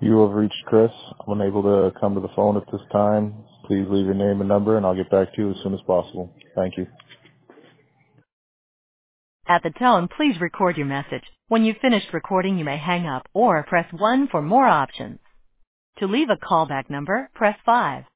You have reached Chris. I'm unable to come to the phone at this time. Please leave your name and number, and I'll get back to you as soon as possible. Thank you. At the tone, please record your message. When you've finished recording, you may hang up or press 1 for more options. To leave a callback number, press 5.